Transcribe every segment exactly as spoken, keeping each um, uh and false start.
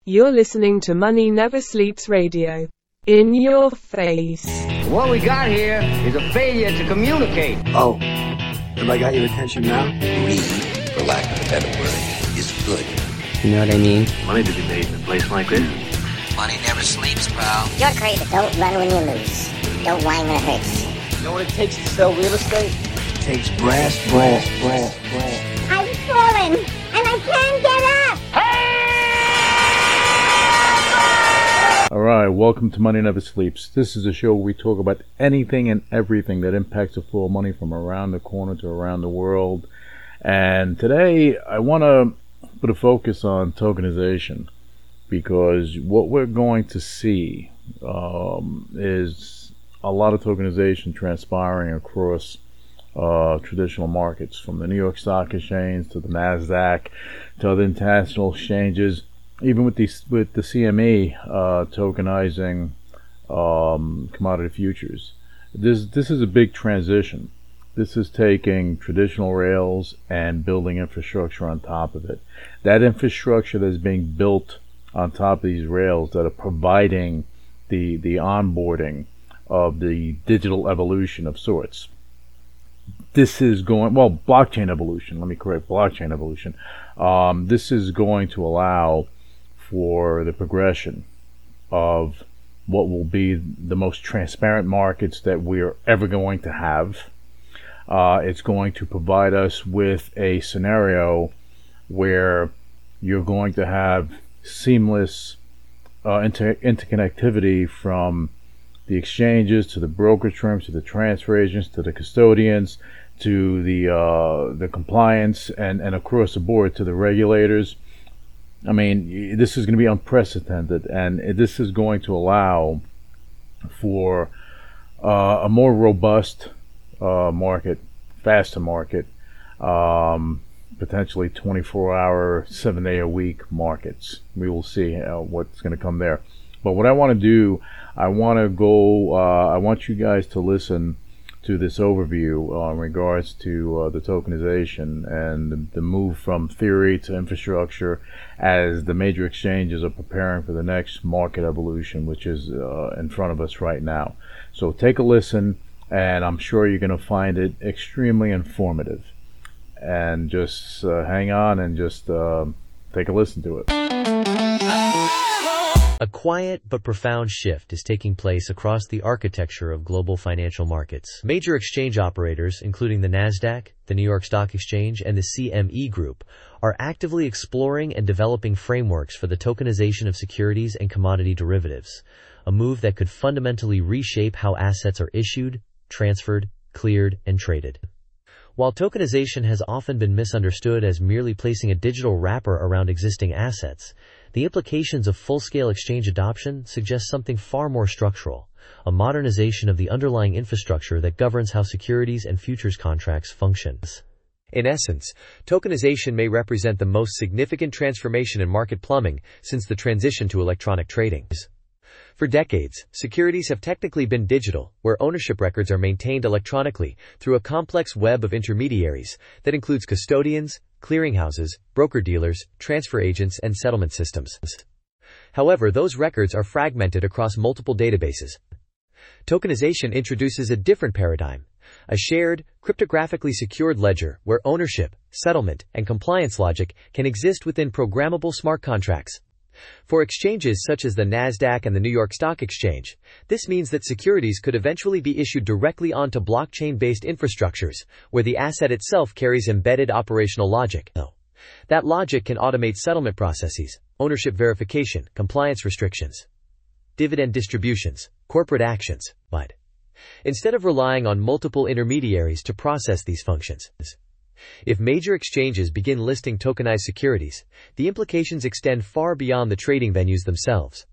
You're listening to Money Never Sleeps Radio. In your face. What we got here is a failure to communicate. Oh, have I got your attention now? Greed, for lack of a better word, is good. You know what I mean? Money to be made in a place like this. Money never sleeps, pal. You're crazy. Don't run when you lose. Don't whine when it hurts. You know what it takes to sell real estate? It takes brass, brass, brass, brass. I've fallen, and I can't get up. All right, welcome to Money Never Sleeps. This is a show where we talk about anything and everything that impacts the flow of money from around the corner to around the world. And today I want to put a focus on tokenization, because what we're going to see um, is a lot of tokenization transpiring across uh, traditional markets, from the New York Stock Exchange to the NASDAQ to other international exchanges. Even with the with the C M E uh, tokenizing um, commodity futures, this this is a big transition. This is taking traditional rails and building infrastructure on top of it. That infrastructure that's being built on top of these rails that are providing the the onboarding of the digital evolution of sorts. This is going well, blockchain evolution. Let me correct, blockchain evolution. Um, this is going to allow for the progression of what will be the most transparent markets that we're ever going to have. Uh, it's going to provide us with a scenario where you're going to have seamless uh, inter- interconnectivity from the exchanges to the brokerage firms to the transfer agents to the custodians to the uh, the compliance and, and across the board to the regulators. I mean, this is going to be unprecedented, and this is going to allow for uh, a more robust uh, market, faster market, um, potentially twenty-four hour, seven day a week markets. We will see uh, what's going to come there. But what I want to do, I want to go, uh, I want you guys to listen to this overview uh, in regards to uh, the tokenization and the, the move from theory to infrastructure as the major exchanges are preparing for the next market evolution, which is uh, in front of us right now. So take a listen, and I'm sure you're going to find it extremely informative. And just uh, hang on and just uh, take a listen to it. A quiet but profound shift is taking place across the architecture of global financial markets. Major exchange operators, including the NASDAQ, the New York Stock Exchange, and the C M E Group, are actively exploring and developing frameworks for the tokenization of securities and commodity derivatives, a move that could fundamentally reshape how assets are issued, transferred, cleared, and traded. While tokenization has often been misunderstood as merely placing a digital wrapper around existing assets, the implications of full-scale exchange adoption suggest something far more structural, a modernization of the underlying infrastructure that governs how securities and futures contracts function. In essence, tokenization may represent the most significant transformation in market plumbing since the transition to electronic trading. For decades, securities have technically been digital, where ownership records are maintained electronically through a complex web of intermediaries that includes custodians, clearinghouses, broker-dealers, transfer agents, and settlement systems. However, those records are fragmented across multiple databases. Tokenization introduces a different paradigm, a shared, cryptographically secured ledger where ownership, settlement, and compliance logic can exist within programmable smart contracts. For exchanges such as the NASDAQ and the New York Stock Exchange, this means that securities could eventually be issued directly onto blockchain-based infrastructures, where the asset itself carries embedded operational logic. That logic can automate settlement processes, ownership verification, compliance restrictions, dividend distributions, corporate actions, but instead of relying on multiple intermediaries to process these functions. If major exchanges begin listing tokenized securities, the implications extend far beyond the trading venues themselves.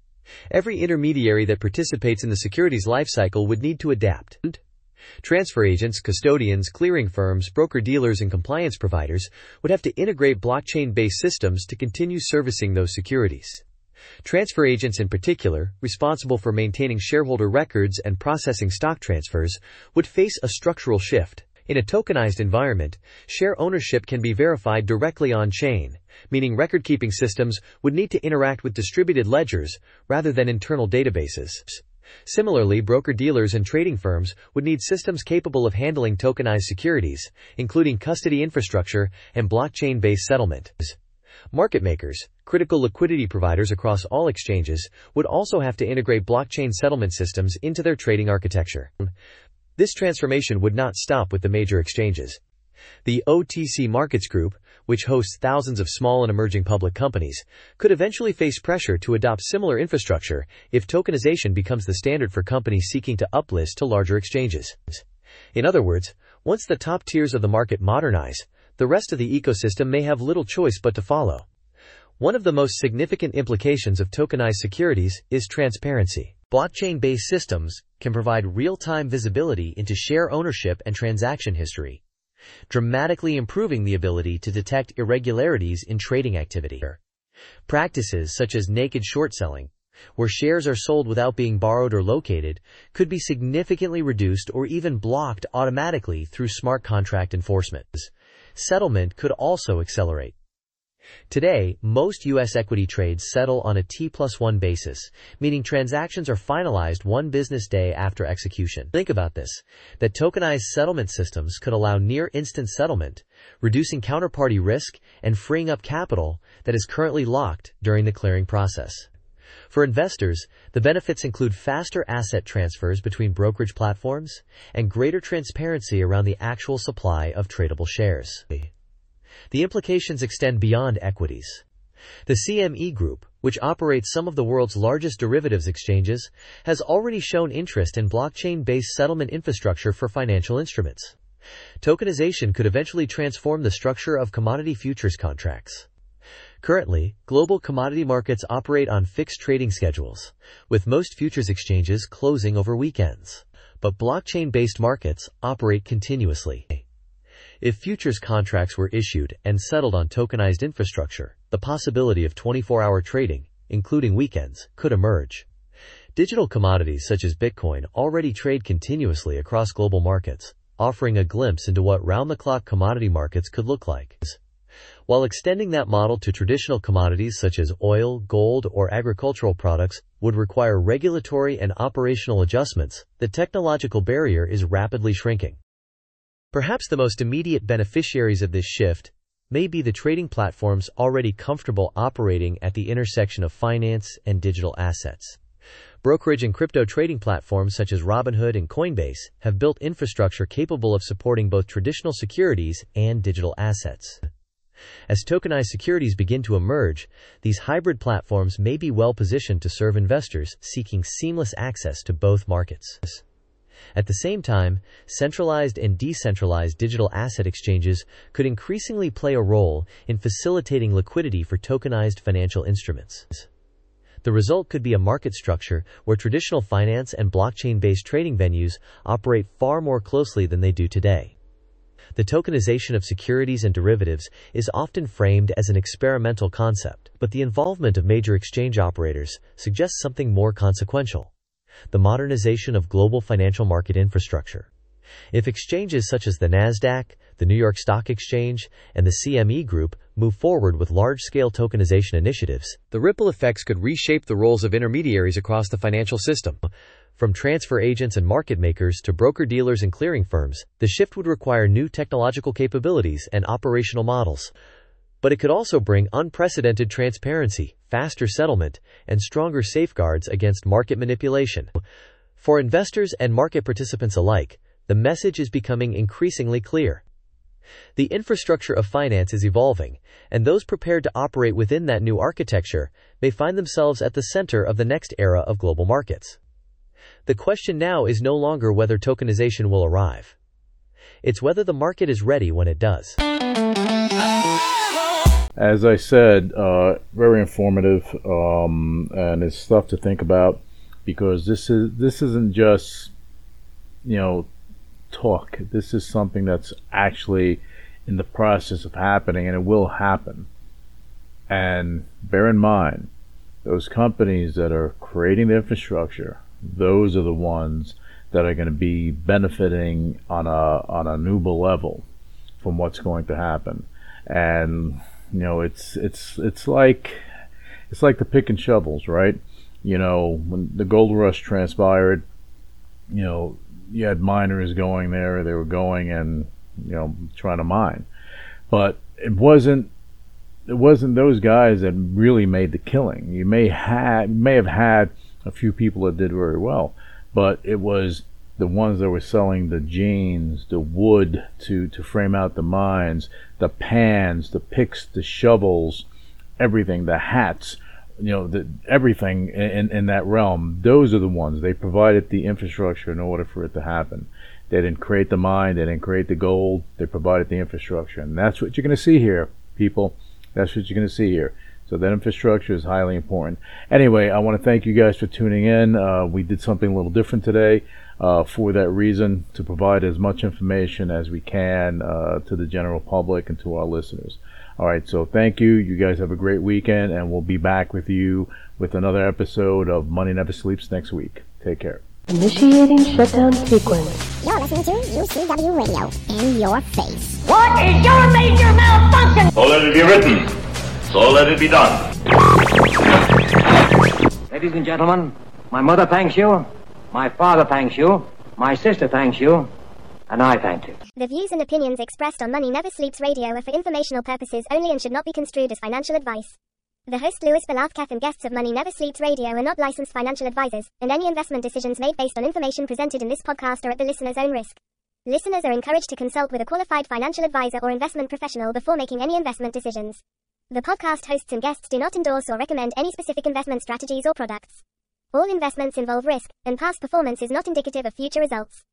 Every intermediary that participates in the securities lifecycle would need to adapt. Transfer agents, custodians, clearing firms, broker-dealers, and compliance providers would have to integrate blockchain-based systems to continue servicing those securities. Transfer agents in particular, responsible for maintaining shareholder records and processing stock transfers, would face a structural shift. In a tokenized environment, share ownership can be verified directly on-chain, meaning record-keeping systems would need to interact with distributed ledgers rather than internal databases. Similarly, broker-dealers and trading firms would need systems capable of handling tokenized securities, including custody infrastructure and blockchain-based settlement. Market makers, critical liquidity providers across all exchanges, would also have to integrate blockchain settlement systems into their trading architecture. This transformation would not stop with the major exchanges. The O T C Markets Group, which hosts thousands of small and emerging public companies, could eventually face pressure to adopt similar infrastructure if tokenization becomes the standard for companies seeking to uplist to larger exchanges. In other words, once the top tiers of the market modernize, the rest of the ecosystem may have little choice but to follow. One of the most significant implications of tokenized securities is transparency. Blockchain-based systems can provide real-time visibility into share ownership and transaction history, dramatically improving the ability to detect irregularities in trading activity. Practices such as naked short selling, where shares are sold without being borrowed or located, could be significantly reduced or even blocked automatically through smart contract enforcement. Settlement could also accelerate. Today, most U S equity trades settle on a T plus one basis, meaning transactions are finalized one business day after execution. Think about this, that tokenized settlement systems could allow near-instant settlement, reducing counterparty risk and freeing up capital that is currently locked during the clearing process. For investors, the benefits include faster asset transfers between brokerage platforms and greater transparency around the actual supply of tradable shares. The implications extend beyond equities. The C M E Group, which operates some of the world's largest derivatives exchanges, has already shown interest in blockchain-based settlement infrastructure for financial instruments. Tokenization could eventually transform the structure of commodity futures contracts. Currently, global commodity markets operate on fixed trading schedules, with most futures exchanges closing over weekends. But blockchain-based markets operate continuously. If futures contracts were issued and settled on tokenized infrastructure, the possibility of twenty-four hour trading, including weekends, could emerge. Digital commodities such as Bitcoin already trade continuously across global markets, offering a glimpse into what round-the-clock commodity markets could look like. While extending that model to traditional commodities such as oil, gold, or agricultural products would require regulatory and operational adjustments, the technological barrier is rapidly shrinking. Perhaps the most immediate beneficiaries of this shift may be the trading platforms already comfortable operating at the intersection of finance and digital assets. Brokerage and crypto trading platforms such as Robinhood and Coinbase have built infrastructure capable of supporting both traditional securities and digital assets. As tokenized securities begin to emerge, these hybrid platforms may be well positioned to serve investors seeking seamless access to both markets. At the same time, centralized and decentralized digital asset exchanges could increasingly play a role in facilitating liquidity for tokenized financial instruments. The result could be a market structure where traditional finance and blockchain-based trading venues operate far more closely than they do today. The tokenization of securities and derivatives is often framed as an experimental concept, but the involvement of major exchange operators suggests something more consequential: the modernization of global financial market infrastructure. If exchanges such as the NASDAQ, the New York Stock Exchange, and the C M E Group move forward with large-scale tokenization initiatives, the ripple effects could reshape the roles of intermediaries across the financial system. From transfer agents and market makers to broker-dealers and clearing firms, the shift would require new technological capabilities and operational models. But it could also bring unprecedented transparency, faster settlement, and stronger safeguards against market manipulation. For investors and market participants alike, the message is becoming increasingly clear. The infrastructure of finance is evolving, and those prepared to operate within that new architecture may find themselves at the center of the next era of global markets. The question now is no longer whether tokenization will arrive. It's whether the market is ready when it does. As I said, uh, very informative, um, and it's stuff to think about, because this is this isn't just, you know, talk. This is something that's actually in the process of happening, and it will happen. And bear in mind, those companies that are creating the infrastructure, those are the ones that are going to be benefiting on a on a Nuba level from what's going to happen. And you know, it's it's it's like it's like the pick and shovels, right? You know, when the gold rush transpired, you know, you had miners going there, they were going and, you know, trying to mine. But it wasn't it wasn't those guys that really made the killing. You may had may have had a few people that did very well, but it was the ones that were selling the jeans, the wood to, to frame out the mines, the pans, the picks, the shovels, everything, the hats, you know, the, everything in, in that realm. Those are the ones. They provided the infrastructure in order for it to happen. They didn't create the mine. They didn't create the gold. They provided the infrastructure. And that's what you're going to see here, people. That's what you're going to see here. So that infrastructure is highly important. Anyway, I want to thank you guys for tuning in. Uh, we did something a little different today uh, for that reason, to provide as much information as we can uh, to the general public and to our listeners. All right, so thank you. You guys have a great weekend, and we'll be back with you with another episode of Money Never Sleeps next week. Take care. Initiating shutdown sequence. You're listening to U C W Radio. In your face. What is your major malfunction? So let it be written. So let it be done. Ladies and gentlemen, my mother thanks you, my father thanks you, my sister thanks you, and I thank you. The views and opinions expressed on Money Never Sleeps Radio are for informational purposes only and should not be construed as financial advice. The host Louis Belafkath and guests of Money Never Sleeps Radio are not licensed financial advisors, and any investment decisions made based on information presented in this podcast are at the listener's own risk. Listeners are encouraged to consult with a qualified financial advisor or investment professional before making any investment decisions. The podcast hosts and guests do not endorse or recommend any specific investment strategies or products. All investments involve risk, and past performance is not indicative of future results.